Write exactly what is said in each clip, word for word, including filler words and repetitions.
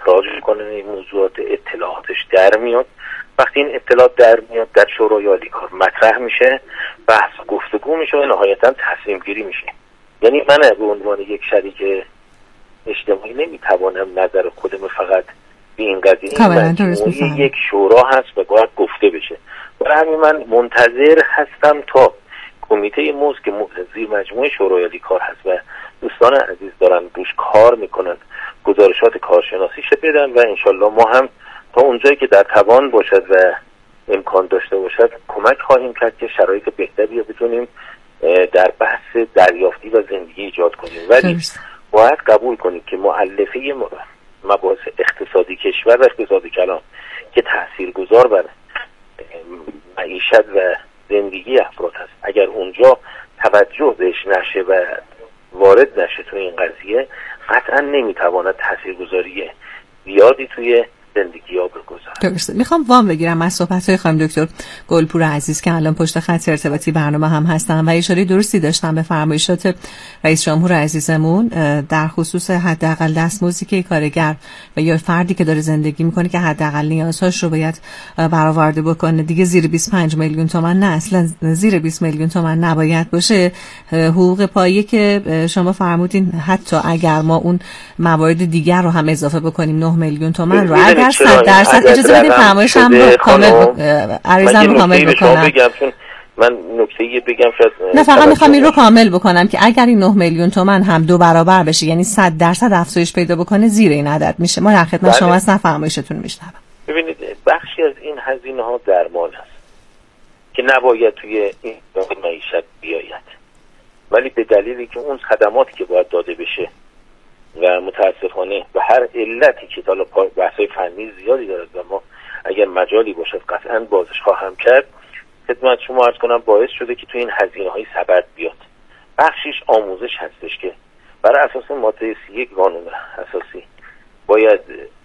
اخراج میکنه این موضوعات، اطلاعاتش در میاد. وقتی این اطلاعات در میاد در شورای عالی کار مطرح میشه، بحث گفتگو میشه و نهایتا تصمیم گیری میشه. یعنی من به عنوان یک شریک اجتماعی نمیتوانم نظر خودم فقط به این قضیه، این مجموعه یک شورا هست و باید گفته بشه. برای همین من منتظر هستم تا کمیته موز که زیر مجموعه شورای عالی کار هست و دوستان عزیز دارن روش کار میکنن گزارشات کارشناسیش بدن و انشالله ما هم تا اونجایی که در توان باشد و امکان داشته باشد کمک خواهیم کرد که شرایط بهتری رو بتونیم در بحث دریافتی و زندگی ایجاد کنیم. ولی باید قبول کنیم که مؤلفه مباحث اقتصادی کشور و اقتصاد کلان که تاثیرگذار بر معیشت و زندگی افراد هست، اگر اونجا توجه بهش نشه و وارد نشه توی این قضیه، قطعا نمیتواند تاثیرگذاری زیادی توی زندگی ها بگذاره. درسته. میخوام وام بگیرم از صحبت‌های خانم دکتر گلپور عزیز که الان پشت خط ارتباطی برنامه هم هستن و اشاره درستی داشتن به فرمایشات رئیس جمهور عزیزمون در خصوص حداقل دستمزدی که کارگر و یا فردی که داره زندگی میکنه که حداقل نیازهاش رو باید برآورده بکنه، دیگه زیر بیست و پنج میلیون تومان نه، اصلا زیر بیست میلیون تومان نباید باشه. حقوق پایه که شما فرمودین حتی اگر ما اون موارد دیگر رو هم اضافه بکنیم نه میلیون تومان رو، اگر صد درصد اجازه بدید فرمایش هم رو کامل عریضم رو کامل بکنم بگم، چون من نکته‌ای بگم شاید نه، فقط میخوام این رو کامل بکنم که اگر این نه میلیون تومان هم دو برابر بشه، یعنی صد درصد افزایش پیدا بکنه، زیر این عدد میشه. ما در خدمت شما هستیم، فرمایشتون میشنوم. ببینید بخشی از این هزینه ها درمان هست که نباید توی این معیشت بیاید، ولی به دلیلی که اون خدماتی که باید داده بشه و متاسفانه به هر علتی که حالا بحث‌های فنی زیادی دارد و ما اگر مجالی باشد قطعاً بازش خواهم کرد، خدمت شما عرض کنم باعث شده که تو این هزینه‌های سبد بیاد. بخشش آموزش هستش که برای اساس ماده سی و یک قانون اساسی باید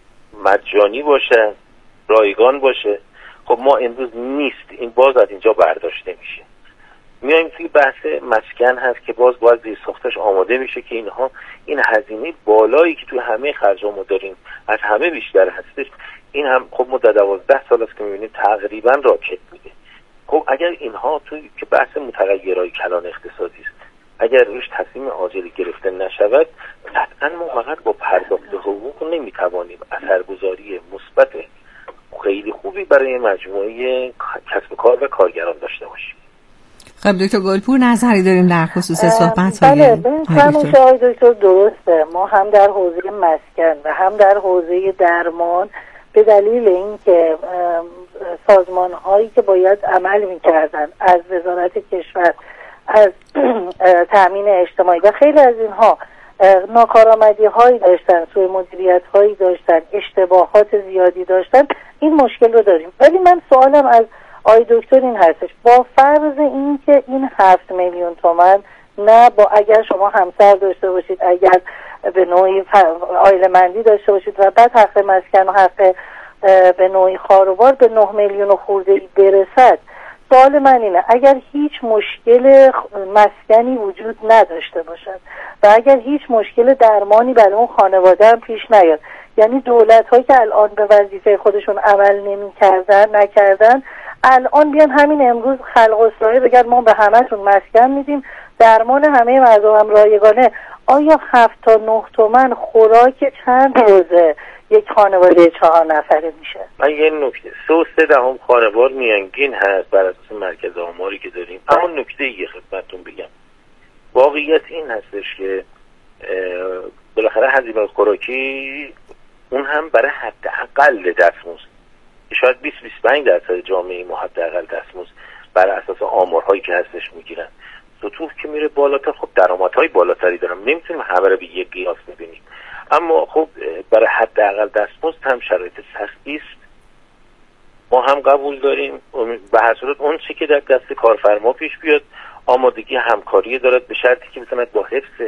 مجانی باشه، رایگان باشه. خب ما امروز نیست، این باز از اینجا برداشته میشه. میایم توی بحث مسکن هست که باز باید زیر ساختش آماده میشه که اینها این هزینه بالایی که توی همه خرجا ما داریم از همه بیشتر هستش. این هم خب ما در دوازده سال است که میبینیم تقریبا راکت بوده. خب اگر اینها توی که بحث متغیرهای کلان اقتصادی است، اگر روش تصمیم عاجلی گرفته نشود، قطعا ما فقط با پرداخت حقوق نمیتوانیم اثرگذاری مثبت خیلی خوبی برای مجموعه کسب و کار و کارگران داشته باشیم. خب دکتر گلپور نظری داریم در خصوص صحبت های بله ببینید آقای دکتر درسته، ما هم در حوزه مسکن و هم در حوزه درمان به دلیل اینکه سازمان هایی که باید عمل میکردن از وزارت کشور، از تامین اجتماعی و خیلی از اینها ناکارآمدی هایی داشتن، سوء مدیریت هایی داشتن، اشتباهات زیادی داشتن، این مشکل رو داریم. ولی من سوالم از آقای دکتر این هستش، با فرض این که این هفت میلیون تومان نه با اگر شما همسر داشته باشید، اگر به نوعی عائله مندی داشته باشید و بعد حق مسکن و حق به نوعی خانوار به نه میلیون و خورده ای برسد، سوال من اینه اگر هیچ مشکل مسکنی وجود نداشته باشد و اگر هیچ مشکل درمانی برای اون خانواده هم پیش نیاد، یعنی دولت هایی که الان به وظیفه خودشون عمل نمی کردن نکردن، الان بیان همین امروز خلق اصلاحی بگن ما به همتون مسکن میدیم، درمان همه مردم هم رایگانه، آیا هفت تا نه تومن خوراک چند روزه یک خانواده چهار نفره میشه؟ من یه نکته سه و سه دهم خانوار میانگین هست بر اساس مرکز آماری که داریم. اما نکته یه خدمتتون بگم، واقعیت این هستش که بالاخره هزینه خوراکی اون هم برای حداقل دستمزد که شاید بیست تا بیست و پنج درصد جامعه ما حداقل دستمزد بر اساس آمارهایی که هستش میگیرن. سطوح که میره بالاتر خب درآمدهای بالاتری دارن، نمیتونیم همه رو به یک قیاس ببینیم، اما خب برای حداقل دستمزد هم شرایط سختی است. ما هم قبول داریم به هر صورت اون چه که در دست کارفرما پیش بیاد آمادگی همکاری دارد، به شرطی که بتواند با حفظ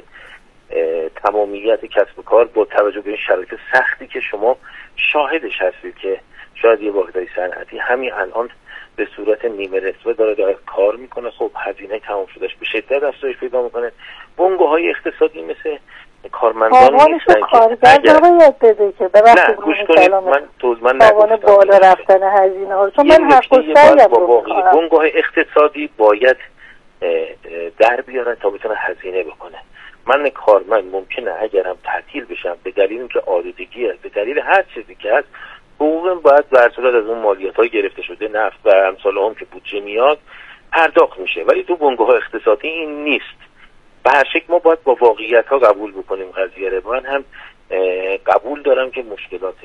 تمامیت کسب و کار با توجه به این شرایط سختی که شما شاهدش هستید که شاید یه واحدهای صنعتی همین الان به صورت نیمه رسوه داره داره کار میکنه، خب هزینه تمام شدهش به شدت افزایش پیدا میکنه. بنگاه‌های اقتصادی مثل کارمندان نیستن که کارگر نباید بده که نه گوش کنید من توض من نگفتم بالا رفتن هزینه ها، چون من حق و سعیم رو میکنم. بنگاه اقتصادی باید در بیاره تا بتونه هزینه بکنه. من کارمند ممکنه اگرم تعطیل بشم به دلیل اینکه آلودگی است، به دلیل هر چیزی که هست، حقوقم باید در صورت از اون مالیات های گرفته شده نفت و امثال هم که بودجه میاد پرداخت میشه. ولی تو بنگاه اقتصادی این نیست. به هر شکل ما باید با واقعیت ها قبول بکنیم قضیه رو. من هم قبول دارم که مشکلات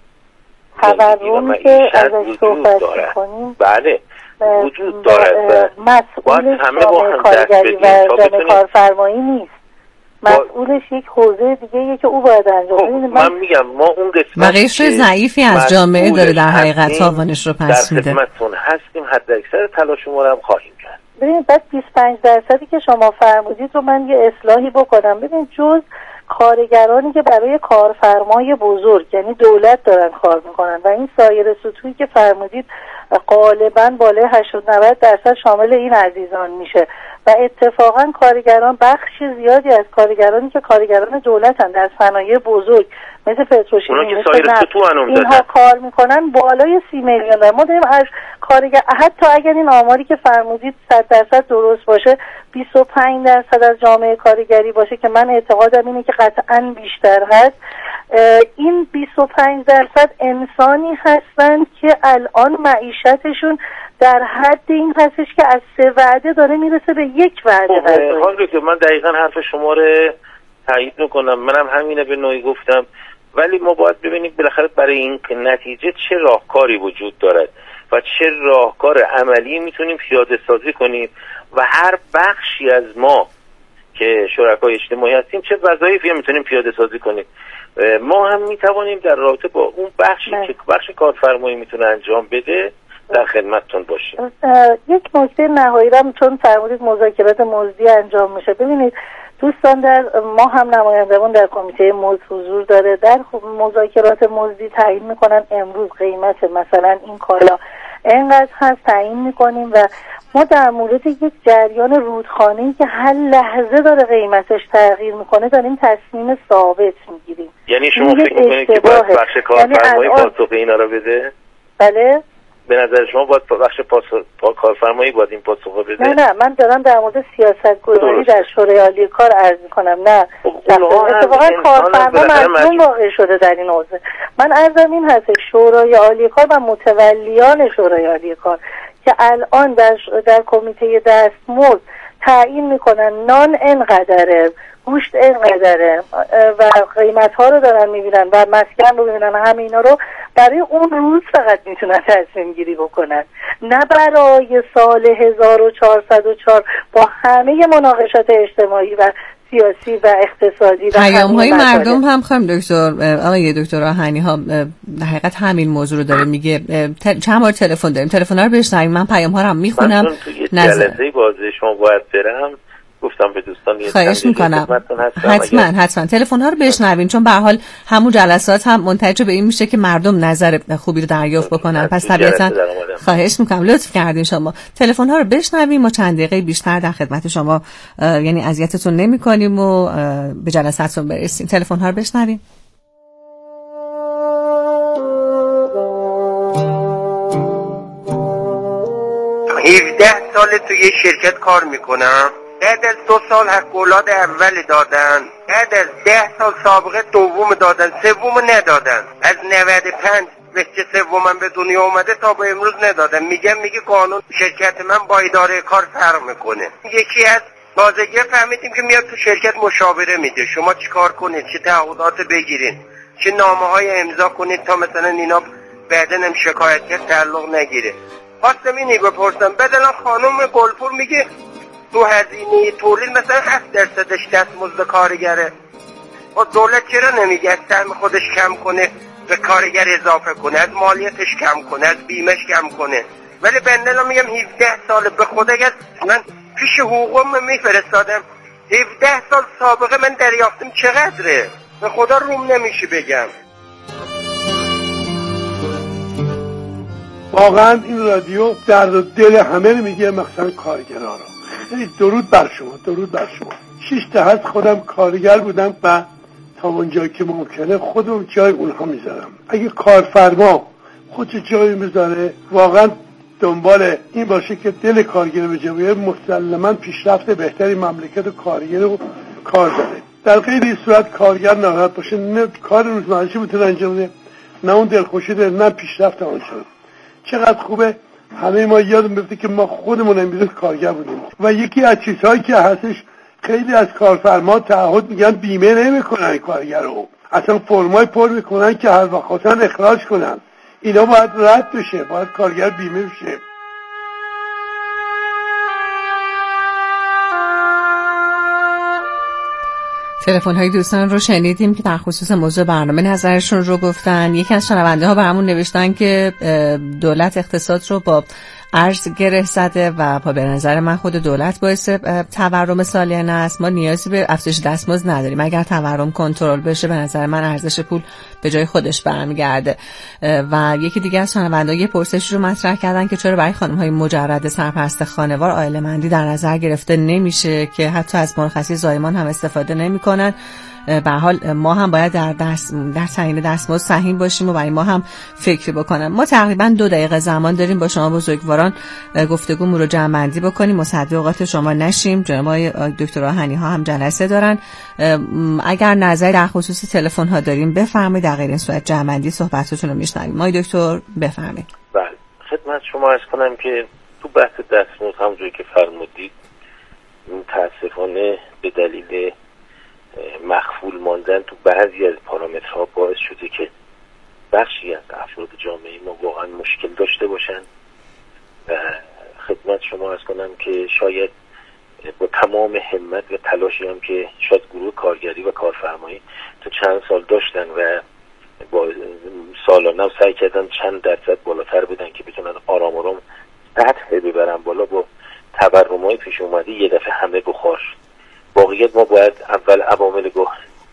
تورمی که ازش صحبت می‌کنیم بله وجود دارد و مسئولش جامعه کارگری و جامعه کارفرمایی نیست، مسئولش یک حوزه دیگه یه که او باید انجام بده. من میگم ما اون قسمت قشر ضعیفی از جامعه داره در حقیقت تاوانش رو پس میده. در خدمتتون هستیم، حد اکثر تلاش ما رو هم خواهیم کرد. ببینید بعد بیست و پنج درصدی که شما فرمودید رو من یه اصلاحی بکنم. ببینید جز کارگرانی که برای کارفرمای بزرگ یعنی دولت دارن کار میکنن و این سایر سطوحی که فرمودید غالبا بالای هشتاد نود درصد شامل این عزیزان میشه و اتفاقا کارگران بخش زیادی از کارگرانی که کارگران دولتن در صنایع بزرگ مثل پتروشیمی مثل نفت اینها کار میکنن بالای سی میلیون دارن. ما داریم از کارگر حتی اگر این آماری که فرمودید صد درصد درست باشه بیست و پنج درصد از جامعه کارگری باشه که من اعتقادم اینه که قطعا بیشتر هست، این بیست و پنج درصد انسانی هستند که الان معیشتشون در حد این هستش که از سه وعده داره میرسه به یک وعده. حال که من دقیقا حرف شما رو تایید میکنم، منم همینه به نوعی گفتم. ولی ما باید ببینیم بالاخره برای این نتیجه چه راهکاری وجود دارد و چه راهکار عملی میتونیم پیاده سازی کنیم و هر بخشی از ما که شرکای اجتماعی هستیم چه وظایفی هم میتونیم پیاده سازی کنیم. ما هم میتوانیم در رابطه با اون بخشی نه. که بخش کارفرمایی میتونه انجام بده در خدمتتون باشیم. یک نکته نهایی هم چون فرمودید مذاکرات مزدی انجام میشه، ببینید دوستان در ما هم نمایندگان در کمیته مزد حضور داره، در مذاکرات مزدی تعیین میکنن امروز قیمت مثلا این کالا اینقدر هست تعیین میکنیم و ما در مورد یک جریان رودخانه‌ای که هر لحظه داره قیمتش تغییر میکنه داریم تصمیم ثابت میگیریم. یعنی شما فکر میکنید که باید بخش کارفرمایی یعنی پاسخ اینا رو بده؟ بله؟ به نظر شما باید بخش پا کارفرمایی باید این پاسخ بده؟ نه نه من دارم در مورد سیاست گذاری در شورای عالی کار عرض میکنم. نه اتفاقا کارفرما مظلوم واقع شده در این حوزه. من عرضم این هست شورای عالی کار و متولیان شورای عالی کار که الان در در کمیته دستمزد تعیین میکنن نان اینقدره، گوشت اینقدره و قیمت ها رو دارن میبینن و مسکن رو میبینن، همه اینا رو برای اون روز فقط میتونن تصمیم گیری بکنن، نه برای سال هزار و چهارصد و چهار با همه مناقشات اجتماعی و سیاسی و اقتصادی. پیام های مردم هم خواهیم دکتر آقای دکتر آهنی ها در حقیقت همین موضوع رو داره میگه. چند بار تلفن داریم، تلفن ها رو بشنویم. من پیام ها رو هم میخونم. من توی جلسه بازی شما باید برم، گفتم به دوستان یه خواهش میکنم حتما حتما تلفن ها رو بشنویم، چون به هر حال همون جلسات هم منتج به این میشه که مردم نظر خوبی رو دریافت بکنن. پس طبیعتا خواهش میکنم لطف کردین شما تلفن ها رو بشنویم. ما چند دقیقه بیشتر در خدمت شما یعنی اذیتتون نمی‌کنیم و به جلساتون برسیم. تلفن ها رو بشنویم. هفده سال توی شرکت کار میکنم. بعد از دو سال حق اولاد اول دادن، بعد از ده سال سابقه دوم دادن، سوم ندادن. از نود و پنج بچه سومم به دنیا اومده تا به امروز ندادن. میگم میگه قانون شرکت من با اداره کار فرق میکنه. یکی از تازگی فهمیدیم که میاد تو شرکت مشاوره میده، شما چی کار کنید، چه تعهدات بگیرین، چه نامه های امضا کنید تا مثلا اینا بعدن هم شکایت تعلق نگیره. خواستم اینی بپرسم، بدلا خانم گلپور میگه تو هزینه تولید مثلا هفت درصدش دستمزد کارگره. و دولت چرا نمیگه از سهم خودش کم کنه به کارگر اضافه کنه، از مالیاتش کم کنه، از بیمش کم کنه؟ ولی بندلا میگم هفده سال به خدا اگر من پیش حقوقم میفرستادم هفده سال سابقه من دریافتم چقدره، به خدا روم نمیشه بگم. واقعا این رادیو درد و دل همه رو میگه، مخصوصا کارگرها رو. یعنی درود بر شما، درود بر شما. شش تا هست خودم کارگر بودم و تا اونجایی که ممکنه خودم جای اونها میذارم. اگه کارفرما خود جایی میذاره واقعا دنبال این باشه که دل کارگر به جا بیاره، مسلماً پیشرفت بهتری مملکت و کارگر رو کار داره. در غیر این صورت کارگر ناراحت باشه، نه کار روزمره‌اش میتونه انجام بده، نه اون دلخوشی داره، نه پیشرفت آن شد. چقدر خوبه همه ما یادم بیفته که ما خودمون امروز کارگر بودیم. و یکی از چیزهایی که هستش، خیلی از کارفرما تعهد میگن بیمه نمیکنن کارگر رو، اصلا فرمای پر میکنن که هر وقت خواستن اخراج کنن. اینا باید رد بشه، باید کارگر بیمه بشه. تلفن های دوستان رو شنیدیم که در خصوص موضوع برنامه نظرشون رو گفتن. یکی از شنونده ها برامون نوشتن که دولت اقتصاد رو با ارز گره زده و به نظر من خود دولت باعث تورم سالیانه است. ما نیازی به افزایش دستمزد نداریم. اگر تورم کنترل بشه به نظر من ارزش پول به جای خودش برمیگرده. و یکی دیگه از شنونده‌ها یه پرسش رو مطرح کردن که چرا برای خانم‌های مجرد سرپرست خانوار عائله‌مندی در نظر گرفته نمیشه که حتی از مرخصی زایمان هم استفاده نمی‌کنن. به حال ما هم باید در دست در تعیین دستمزد سهیم باشیم و برای ما هم فکر بکنم. ما تقریبا دو دقیقه زمان داریم با شما بزرگواران گفتگومون رو جمع‌بندی بکنیم، مصدق اوقات شما نشیم. جناب دکتر آهنی ها هم جلسه دارن. اگر نظری در خصوص تلفن ها داریم بفرمایید، در غیر این صورت جمع‌بندی صحبتاتون رو میشنویم. ما دکتر بفرمایید. بله، خدمت شما عرض کنم که تو بحث دستمزد همونجوری که فرمودید متاسفانه به دلیل مخفول ماندن تو بعضی از پارامترها باعث شده که بخشی از افراد جامعه ما واقعا مشکل داشته باشن. و خدمت شما عرض کنم که شاید با تمام همت و تلاشی هم که شاید گروه کارگری و کارفرمایی تو چند سال داشتن و با سالانه سعی کردن چند درصد بالاتر بدن که بتونن آرام آرام سطح ببرن بالا، با تورم‌های پیش اومده یه دفعه همه بخار شد. واقعیت ما باید اول عوامل گوه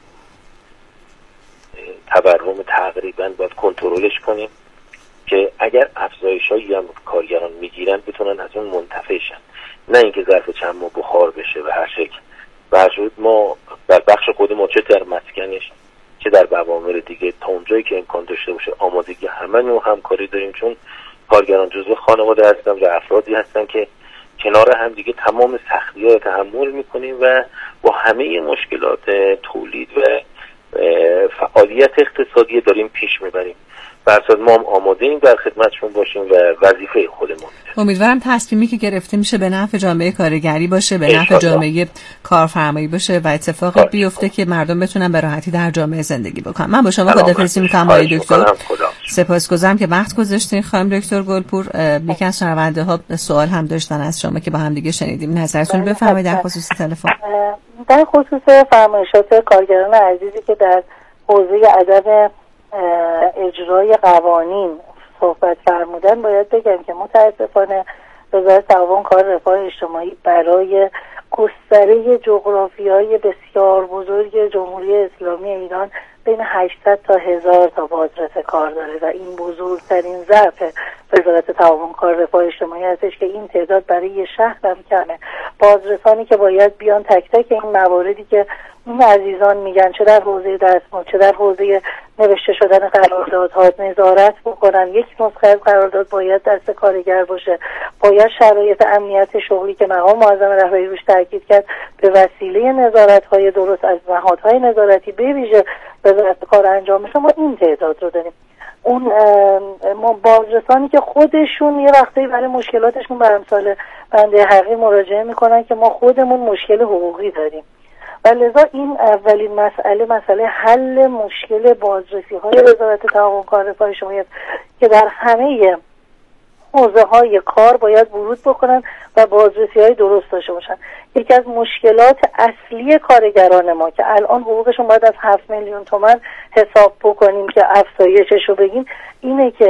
تورم تقریبا باید کنترلش کنیم که اگر افزایش‌هایی هم کارگران میگیرن بتونن از اون منتفع شن، نه اینکه ظرف چند ماه بخار بشه و هر شکل. برشد ما در بخش خود ما چه در مسکنش چه در عوامل دیگه تا اونجایی که امکان داشته باشه آمادگی همه نوع همکاری داریم، چون کارگران جزو خانواده هستن و افرادی هستن که کنار هم دیگه تمام سختی‌ها رو تحمل می‌کنیم و با همه مشکلات تولید و فعالیت اقتصادی داریم پیش میبریم. برصد ما هم آماده ایم در خدمتشون باشیم و وظیفه خودمون. امیدوارم تصمیمی که گرفته میشه به نفع جامعه کارگری باشه، به نفع جامعه کارفرمایی باشه و اتفاقی بیفته که مردم بتونن به راحتی در جامعه زندگی بکنن. من با شما خداحافظی می‌کنم آقای دکتر. سپاسگزارم که وقت گذاشتین خانم دکتر گلپور. یکی از شنونده ها سوال هم داشتن از شما که با هم دیگه شنیدیم. نظرتون بفرمایید در خصوص تلفن. در خصوص فرمایشات کارگران عزیزی که در حوزه عدم اجرای قوانین صحبت فرمودن، باید بگم که متاسفانه وزارت تعاون کار رفاه اجتماعی برای گستره جغرافیایی بسیار بزرگ جمهوری اسلامی ایران بین هشتصد تا هزار تا بازرس کار داره و این بزرگترین ضعف وزارت تعاون کار رفاه اجتماعی هستش که این تعداد برای یه شهر هم کمه. بازرسانی که باید بیان تک تک این مواردی که این عزیزان میگن چه در حوزه دستمزد چه در حوزه نوشته شدن قراردادها نظارت بکنن. یک نسخه از قرارداد باید دست کارگر باشه، باید شرایط امنیت شغلی که مقام معظم رهبری روش تاکید کرد به وسیله نظارت‌های درست از نهادهای نظارتی به ویژه وزارت کار انجام بشه. ما این تعداد رو داریم. اون ما بازرسانی که خودشون یه وقتی برای مشکلاتشون به امثال بنده حقیر مراجعه میکنن که ما خودمون مشکل حقوقی داریم و لذا این اولین مسئله مسئله حل مشکل بازرسی های وزارت تعاون کار رفاه اجتماعی که در همه حوزه های کار باید ورود بکنن و بازرسی های درست داشته باشن. یکی از مشکلات اصلی کارگران ما که الان حقوقشون باید از هفت میلیون تومان حساب بکنیم که افزایشش رو بگیم اینه که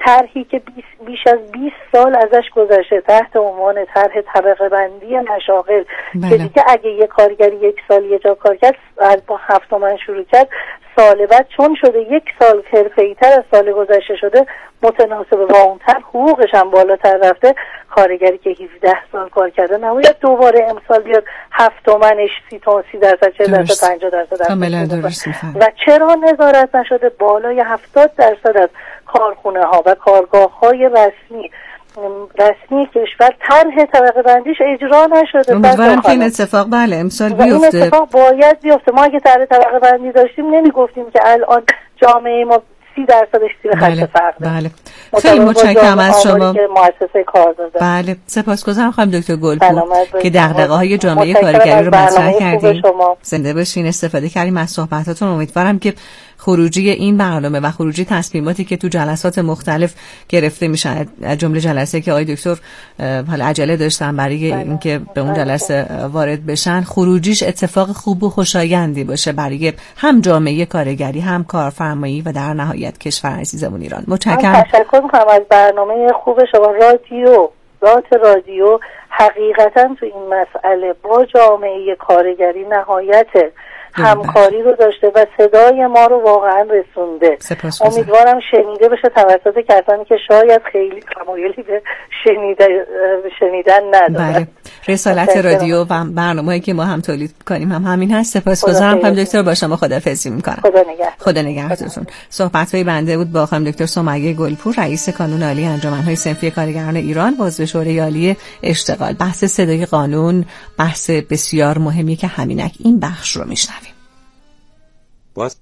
طرحی که بیش از بیست سال ازش گذشته تحت عنوان طرح طبقه بندی مشاغل بله. که دیگه اگه یک کارگری یک سال یه جا کار کرد با هفت تومن شروع کرد، سال بعد چون شده یک سال حرفه‌ای تر از سال گذشته شده، متناسب با اون طرح حقوقش هم بالاتر رفته، کارگری که هفده سال کار کرده نباید دوباره امسال بیاد هفت تومنش سی تا سی درصد چهل درصد پنجاه درصد کاملا درست. و چرا نظارت نشده؟ بالای هفتاد درصد از کارخونه ها و کارگاه های رسمی رسمی کشور طرح طبقه بندیش اجرا نشده. امیدوارم که این اتفاق بله امسال بیفته. این اتفاق باید بیفته. ما اگه طرح طبقه بندی داشتیم نمیگفتیم که الان جامعه ما سی درصدش زیر خط فقر. بله. خیلی متشکرم از شما. مؤسسه کار داده. بله سپاسگزارم خانم دکتر گلپور که دغدغه‌های جامعه کارگری رو مطرح کردین. زنده باشین. استفاده کردیم از صحبتاتون. امیدوارم که خروجی این برنامه و خروجی تصمیماتی که تو جلسات مختلف گرفته میشن، از جمله جلسه که آقای دکتر حالا عجله داشتن برای اینکه به اون جلسه وارد بشن، خروجیش اتفاق خوب و خوشایندی باشه برای هم جامعه کارگری، هم کارفرمایی و در نهایت کشور عزیزمون ایران. متشکرم. تشکر می‌کنم از برنامه خوب شما. رادیو ذات رادیو حقیقتا تو این مسئله با جامعه کارگری نهایت همکاری رو داشته و صدای ما رو واقعا رسونده. امیدوارم شنیده بشه توسط کسانی که شاید خیلی تمایلی به شنیده شنیدن ندارن. بله. رسالت رادیو و برنامه‌ای که ما هم تولید کنیم هم همین هست. سپاسگزارم خانم دکتر. با شما خداحافظی می‌کنم. خدا نگهدار. خدا نگهدارتون. صحبت‌های بنده بود با خانم دکتر سمیه گلپور، رئیس کانون عالی انجمن‌های صنفی کارگران ایران و عضو شورای عالی اشتغال. بحث صدای قانون بحث بسیار مهمی که همینک این بخش رو میشنویم. باز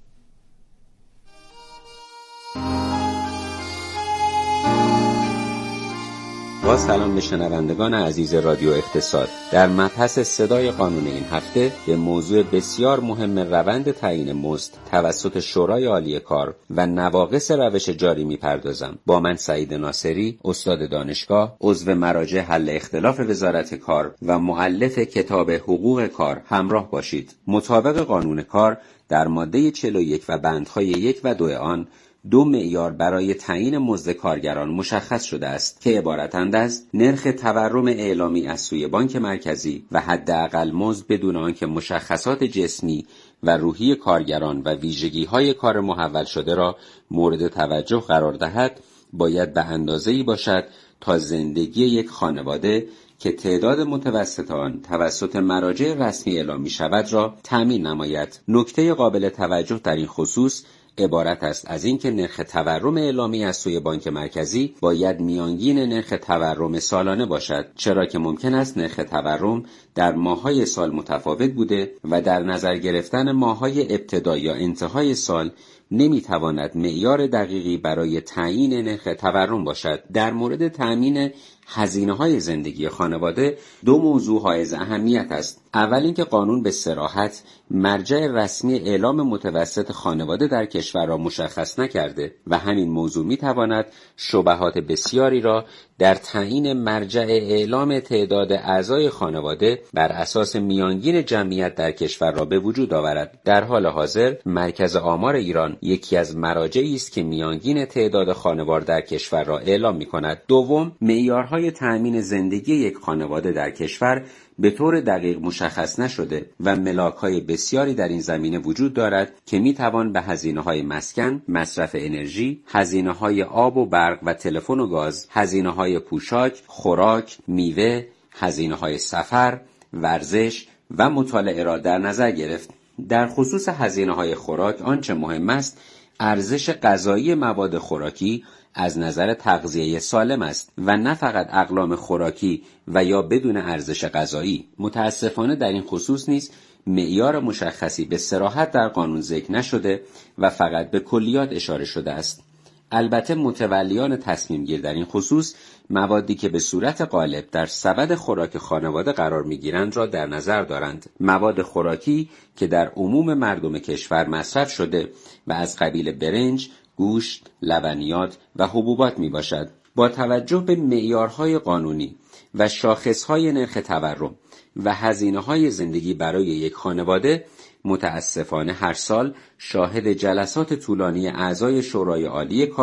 با سلام به شنوندگان عزیز رادیو اقتصاد. در مبحث صدای قانون این هفته به موضوع بسیار مهم روند تعیین مزد توسط شورای عالی کار و نواقص روش جاری میپردازم. با من سعید ناصری، استاد دانشگاه، عضو مراجع حل اختلاف وزارت کار و مؤلف کتاب حقوق کار همراه باشید. مطابق قانون کار در ماده چهل و یک و بندهای یک و دو آن دو معیار برای تعیین مزد کارگران مشخص شده است که عبارتند از نرخ تورم اعلامی از سوی بانک مرکزی و حداقل مزد بدون آنکه مشخصات جسمی و روحی کارگران و ویژگی‌های کار محول شده را مورد توجه قرار دهد، باید به اندازه‌ای باشد تا زندگی یک خانواده که تعداد متوسط آن توسط مراجع رسمی اعلام می شود را تامین نماید. نکته قابل توجه در این خصوص عبارت است از اینکه نرخ تورم اعلامی از سوی بانک مرکزی باید میانگین نرخ تورم سالانه باشد، چرا که ممکن است نرخ تورم در ماه‌های سال متفاوت بوده و در نظر گرفتن ماه‌های ابتدا یا انتهای سال نمیتواند معیار دقیقی برای تعیین نرخ تورم باشد. در مورد تأمین هزینه‌های زندگی خانواده دو موضوع حائز اهمیت است. اول اینکه قانون به صراحت مرجع رسمی اعلام متوسط خانواده در کشور را مشخص نکرده و همین موضوع میتواند شبهات بسیاری را در تعیین مرجع اعلام تعداد اعضای خانواده بر اساس میانگین جمعیت در کشور را به وجود آورد. در حال حاضر مرکز آمار ایران یکی از مراجعی است که میانگین تعداد خانوار در کشور را اعلام می‌کند. دوم، معیارهای تأمین زندگی یک خانواده در کشور به طور دقیق مشخص نشده و ملاک‌های بسیاری در این زمینه وجود دارد که می‌توان به هزینه‌های مسکن، مصرف انرژی، هزینه‌های آب و برق و تلفن و گاز، هزینه‌های پوشاک، خوراک، میوه، هزینه‌های سفر، ورزش و مطالعه را در نظر گرفت. در خصوص هزینه‌های خوراک آنچه مهم است ارزش غذایی مواد خوراکی از نظر تغذیه سالم است و نه فقط اقلام خوراکی و یا بدون ارزش غذایی. متاسفانه در این خصوص نیز معیار مشخصی به صراحت در قانون ذکر نشده و فقط به کلیات اشاره شده است. البته متولیان تصمیم گیر در این خصوص موادی که به صورت غالب در سبد خوراک خانواده قرار می‌گیرند را در نظر دارند. مواد خوراکی که در عموم مردم کشور مصرف شده و از قبیل برنج، گوشت، لبنیات و حبوبات می باشد. با توجه به معیارهای قانونی و شاخصهای نرخ تورم و هزینه‌های زندگی برای یک خانواده، متاسفانه هر سال شاهد جلسات طولانی اعضای شورای عالی کار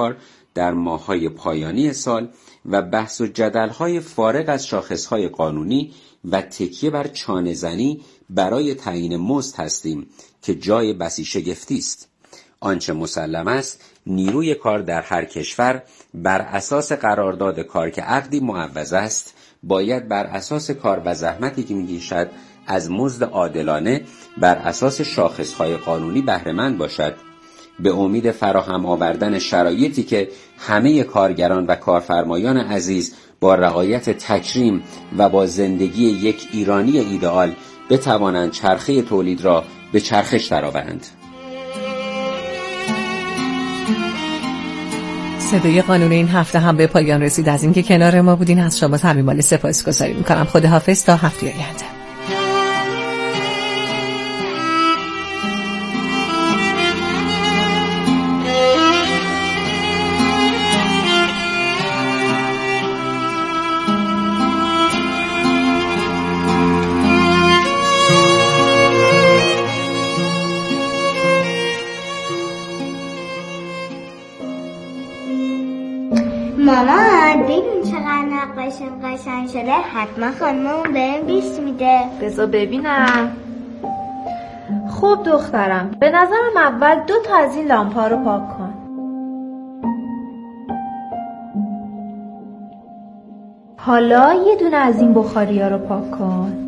در ماه‌های پایانی سال و بحث و جدل‌های فارغ از شاخص‌های قانونی و تکیه بر چانه‌زنی برای تعیین مزد هستیم که جای بسی شگفتی است. آنچه مسلم است نیروی کار در هر کشور بر اساس قرارداد کار که عقدی معوض است باید بر اساس کار و زحمتی که می‌کشد از مزد عادلانه بر اساس شاخص‌های قانونی بهره مند باشد. به امید فراهم آوردن شرایطی که همه کارگران و کارفرمایان عزیز با رعایت تکریم و با زندگی یک ایرانی ایدئال بتوانند چرخه تولید را به چرخش درآورند. صدای قانون این هفته هم به پایان رسید. از اینکه کنار ما بودین از شما صمیمانه سپاسگزاری می‌کنم. خداحافظ تا هفته آینده. مامان ببین چقدر نقاشیم قشنگ شده، حتما خانممون بهم بیست میده. بذار ببینم. خب دخترم، به نظرم اول دو تا از این لامپا رو پاک کن. حالا یه دونه از این بخاریا رو پاک کن.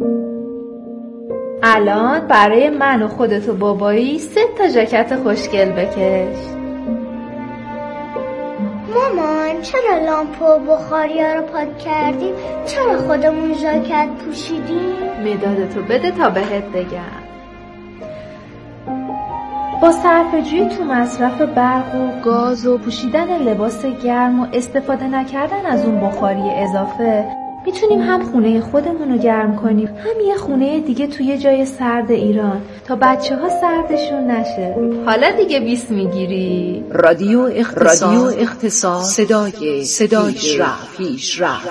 الان برای من و خودت و بابایی سه تا ژاکت خوشگل بکش. مامان چرا لامپو و بخاریا رو پاک کردیم؟ چرا خودمون ژاکت پوشیدیم؟ مدادتو بده تا بهت بگم. با صرفه‌جویی تو مصرف برق و گاز و پوشیدن لباس گرم و استفاده نکردن از اون بخاری اضافه میتونیم هم خونه خودمون رو گرم کنیم، هم یه خونه دیگه توی جای سرد ایران تا بچه ها سردشون نشه. حالا دیگه بیست میگیری؟ رادیو اختصاص, رادیو اختصاص صدای صدای پیشرفت پیشرفت.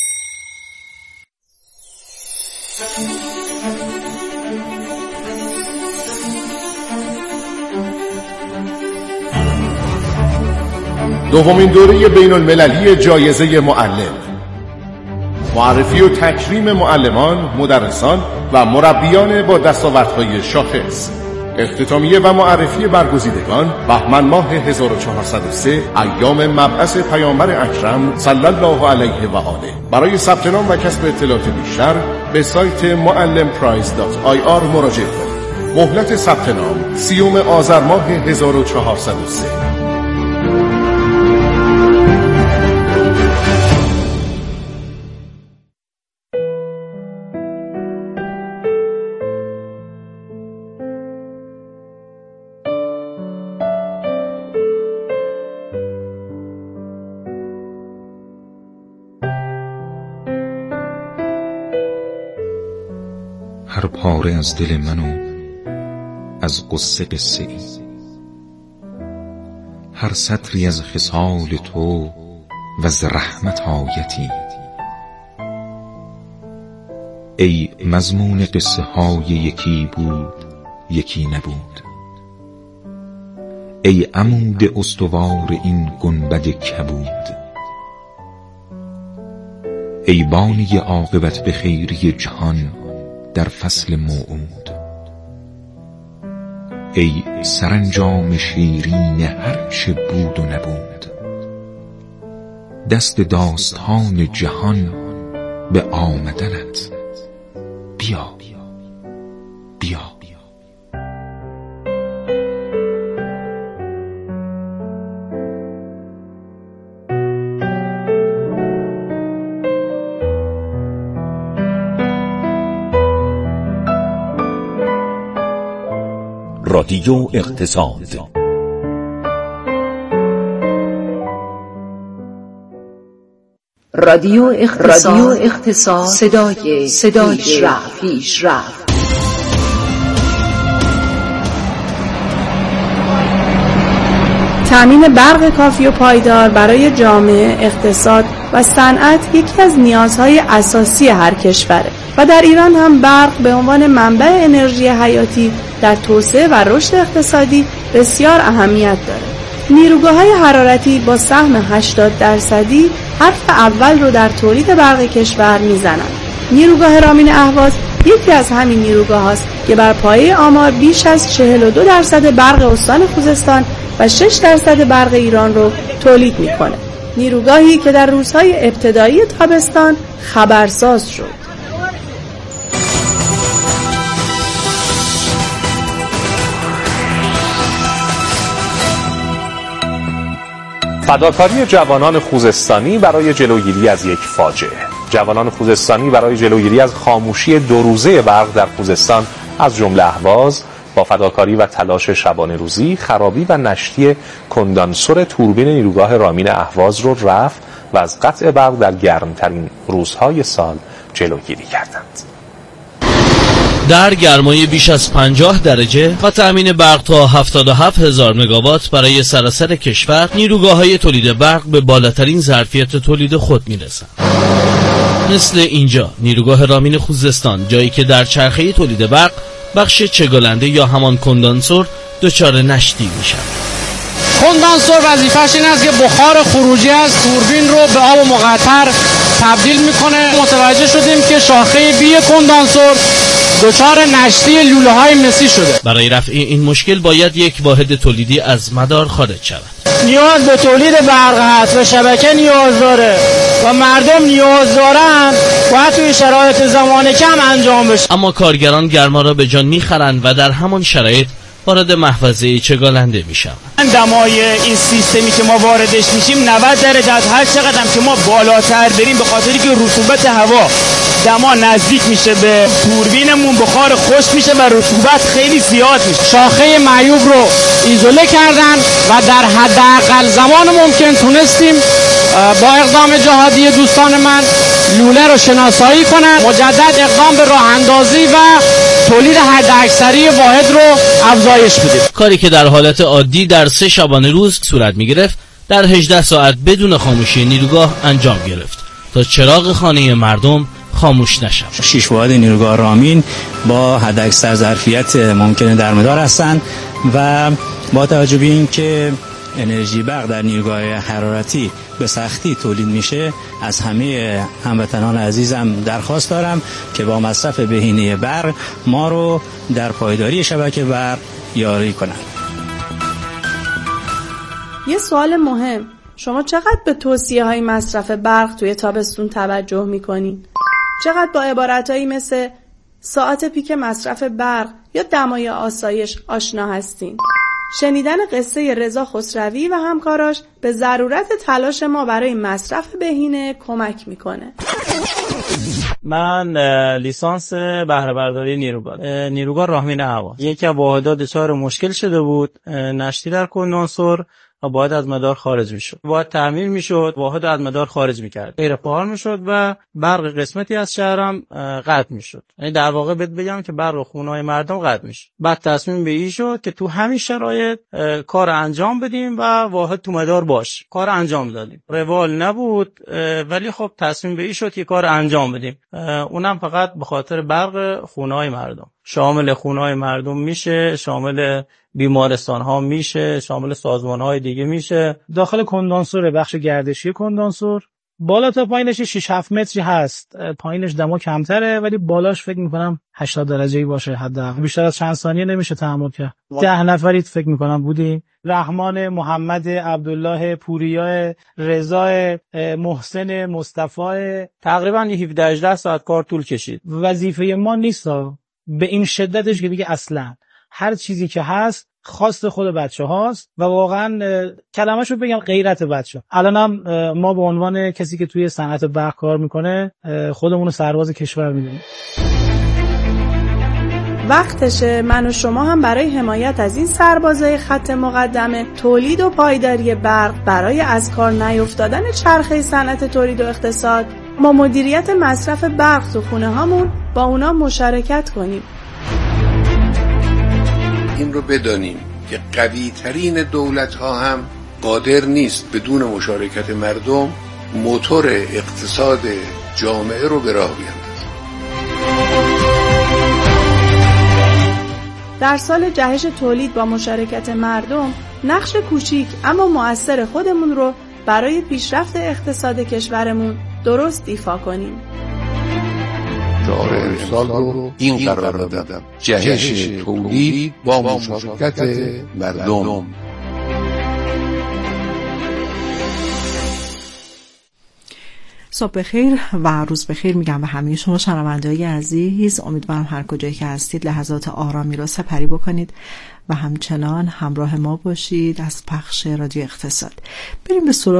دومین دوره بین المللی جایزه معلم، معرفی و تکریم معلمان، مدرسان و مربیان با دستاوردهای شاخص، اختتامیه و معرفی برگزیدگان بهمن ماه هزار و چهارصد و سه ایام مبعث پیامبر اکرم صلی الله علیه و آله. برای ثبت نام و کسب اطلاعات بیشتر به سایت معلم پرایز دات آی آر مراجعه کنید. مهلت ثبت نام سیوم آذر ماه هزار و چهارصد و سه. هر پاره از دل منو از قصه قصه ای، هر سطری از خصال تو و از رحمت آیتی. ای مضمون قصه های یکی بود یکی نبود، ای عمود استوار این گنبد کبود، ای بانی عاقبت به خیری جهان در فصل موعود، ای سرانجام شیرین هر چه بود و نبود. دست داستان جهان به آمدنت، بیا بیا. رادیو اقتصاد. رادیو اقتصاد, رادیو اقتصاد صدای صدای پیشرفت پیشرفت. تامین برق کافی و پایدار برای جامعه، اقتصاد و صنعت یکی از نیازهای اساسی هر کشوره و در ایران هم برق به عنوان منبع انرژی حیاتی در توسعه و رشد اقتصادی بسیار اهمیت داره. نیروگاه‌های حرارتی با سهم هشتاد درصدی حرف اول رو در تولید برق کشور میزنند. نیروگاه رامین اهواز یکی از همین نیروگاه هاست که بر پایه آمار بیش از چهل و دو درصد برق استان خوزستان و شش درصد برق ایران رو تولید میکنه. نیروگاهی که در روزهای ابتدایی تابستان خبرساز شد. فداکاری جوانان خوزستانی برای جلوگیری از یک فاجعه. جوانان خوزستانی برای جلوگیری از خاموشی دو روزه برق در خوزستان از جمله اهواز با فداکاری و تلاش شبانه روزی خرابی و نشتی کندانسور توربین نیروگاه رامین اهواز رو رفع و از قطع برق در گرمترین روزهای سال جلوگیری کردند. در گرمای بیش از پنجاه درجه و تأمین برق تا هفتاد و هفت هزار مگاوات برای سراسر کشور، نیروگاه‌های تولید برق به بالاترین ظرفیت تولید خود می‌رسند. مثل اینجا نیروگاه رامین خوزستان، جایی که در چرخه تولید برق بخش چگالنده یا همان کندانسور دچار نشتی می‌شود. کندانسور وظیفه‌اش این است که بخار خروجی از توربین رو به آب مقطر تبدیل می‌کنه. متوجه شدیم که شاخه بی کندانسور دچار نشتی لوله‌های مسی شده. برای رفع این مشکل باید یک واحد تولیدی از مدار خارج شود. نیاز به تولید برق هست و شبکه نیاز داره و مردم نیاز دارن، باید توی شرایط زمان کم انجام بشه. اما کارگران گرما را به جان می‌خرند و در همان شرایط وارد محفظه چگالنده میشن. دمای این سیستمی که ما واردش میشیم نود درجه است. هر چقدر هم که ما بالاتر بریم به خاطری که رطوبت هوا دما نزدیک میشه به توربینمون، بخار خشک میشه و رطوبت خیلی زیاد میشه. شاخه معیوب رو ایزوله کردن و در حداقل زمان ممکن تونستیم با اقدام جهادی دوستان من لوله رو شناسایی کنن، مجدد اقدام به راه اندازی و تولید حداکثری واحد رو افزایش بدیم. کاری که در حالت عادی در سه شبانه روز صورت می گرفت در هجده ساعت بدون خاموشی نیروگاه انجام گرفت تا چراغ خانه مردم خاموش نشود. شش واحد نیروگاه رامین با حداکثر ظرفیت ممکنه در مدار هستند و با توجه به اینکه انرژی برق در نیروگاه حرارتی به سختی تولید میشه، از همه هموطنان عزیزم درخواست دارم که با مصرف بهینه برق ما رو در پایداری شبکه برق یاری کنند. یه سوال مهم، شما چقدر به توصیه های مصرف برق توی تابستون توجه میکنین؟ چقدر با عبارتهایی مثل ساعت پیک مصرف برق یا دمای آسایش آشنا هستین؟ شنیدن قصه رضا خسروی و همکاراش به ضرورت تلاش ما برای مصرف بهینه کمک میکنه. من لیسانس بهره برداری نیروگاه نیروگاه رامین اهواز، یکی از واحدات دچار مشکل شده بود، نشتی در کندانسور و باید از مدار خارج میشد، باید تعمیر میشد، واحد از مدار خارج میکرد، غیر فعال میشد و برق قسمتی از شهرم قطع میشد. یعنی در واقع بهت بگم که برق خونه‌های مردم قطع میشه. بعد تصمیم به این شد که تو همین شرایط کار انجام بدیم و واحد تو مدار باش. کار انجام دادیم. روال نبود ولی خب تصمیم به این شد که کار انجام بدیم. اونم فقط به خاطر برق خونه‌های مردم. شامل خونه‌های مردم میشه، شامل بیمارستان ها میشه، شامل سازمان های دیگه میشه. داخل کندانسور بخش گردشی کندانسور بالا تا پایینش شش هفت متری هست، پایینش دما کمتره ولی بالاش فکر میکنم هشتاد درجه‌ای باشه حداقل، بیشتر از چند ثانیه نمیشه تحمل کرد. ده نفری فکر میکنم بودیم، رحمان، محمد، عبدالله، پوریا، رضا، محسن، مصطفی. تقریبا هفده هجده ساعت کار طول کشید. وظیفه ما نیست به این شدتش که دیگه اصلا هر چیزی که هست خواست خود بچه هاست و واقعا کلمه شو بگم غیرت بچه. الان هم ما به عنوان کسی که توی صنعت برق کار میکنه خودمون رو سرباز کشور میدونیم. وقتشه من و شما هم برای حمایت از این سربازای خط مقدمه تولید و پایداری برق برای از کار نیفتادن چرخه صنعت تولید و اقتصاد ما مدیریت مصرف برق تو خونه هامون با اونا مشارکت کنیم. این رو بدانیم که قوی ترین دولت ها هم قادر نیست بدون مشارکت مردم موتور اقتصاد جامعه رو به راه بیاندازه. در سال جهش تولید با مشارکت مردم نقش کوچیک اما مؤثر خودمون رو برای پیشرفت اقتصاد کشورمون درست ایفا کنیم. شعار امسال رو این قرار دادم: جهش تولید با مشارکت مردم. صبح بخیر و روز بخیر میگم به همه شما شنونده‌های عزیز. امیدوارم هر کجایی که هستید لحظات آرامی را سپری بکنید و همچنان همراه ما باشید از پخش رادیو اقتصاد. بریم به سراغ